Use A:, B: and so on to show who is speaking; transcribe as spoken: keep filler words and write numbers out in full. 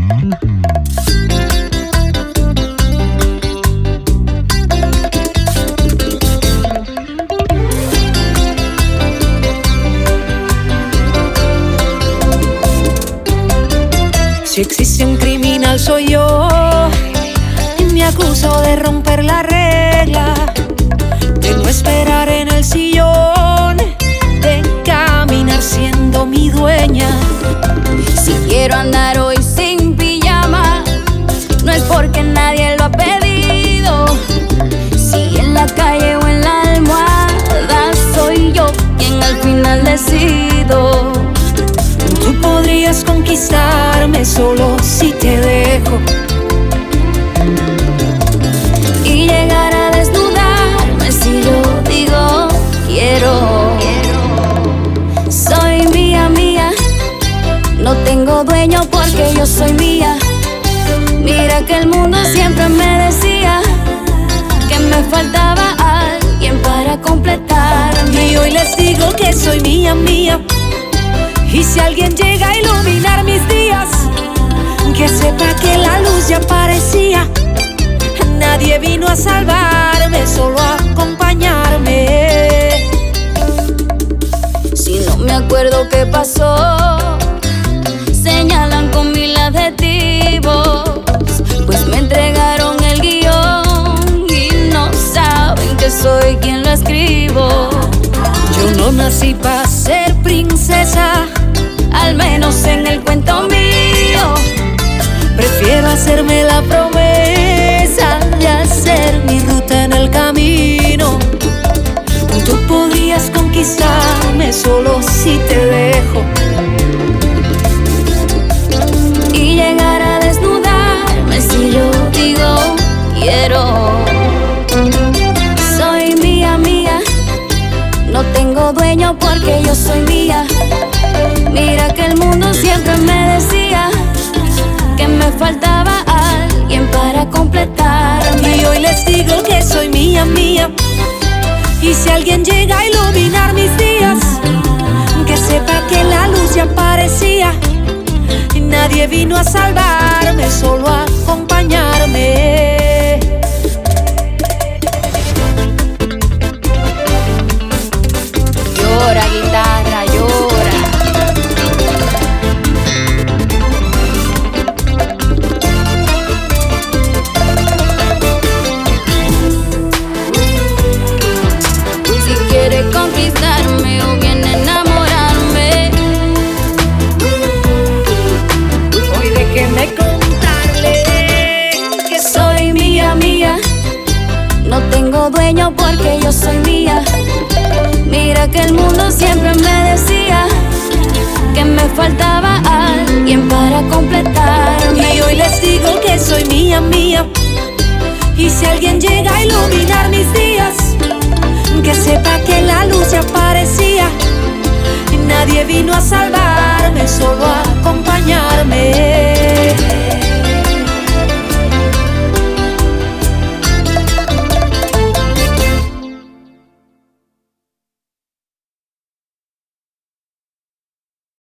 A: Si existe un criminal soy yo, y me acuso de romper la regla, de no esperar en el sillón, de caminar siendo mi dueña.
B: Si quiero andar hoy sin pijama, no es porque nadie lo ha pedido. Si en la calle o en la almohada, soy yo quien al final decido.
A: Tú podrías conquistarme solo si te dejo,
B: y llegar a desnudarme si yo digo quiero. Soy mía, mía, no tengo dueño porque yo soy mía. Mira que el mundo siempre me decía que me faltaba alguien para completarme,
A: y hoy les digo que soy mía, mía. Y si alguien llega a iluminar mis días, que sepa que la luz ya aparecía. Nadie vino a salvarme, solo a acompañarme.
B: Si no me acuerdo qué pasó, señalan con mil adjetivos, pues me entregaron el guión y no saben que soy quien lo escribo.
A: Yo no nací para ser princesa,
B: al menos en el cuento mío.
A: Prefiero hacerme la promesa de hacer mi ruta en el camino. Tú podrías conquistarme solo si te dejo,
B: y llegar a desnudarme si yo digo quiero. Soy mía, mía, no tengo dueño porque yo soy mía. Mira que el mundo siempre me decía que me faltaba alguien para completarme,
A: y hoy les digo que soy mía, mía. Y si alguien llega a iluminar mis días, que sepa que la luz ya aparecía. Y nadie vino a salvarme, solo a acompañarme.
B: Llora, guitarra, llora. Si quiere conquistarme o bien enamorarme,
A: Hoy déjeme contarle que
B: soy mía, mía. No tengo dueño porque yo soy mía. Mira que el mundo siempre me decía que me faltaba alguien para completarme,
A: y hoy les digo que soy mía, mía. Y si alguien llega a iluminar mis días, que sepa que la luz ya aparecía. Y nadie vino a salvarme, solo a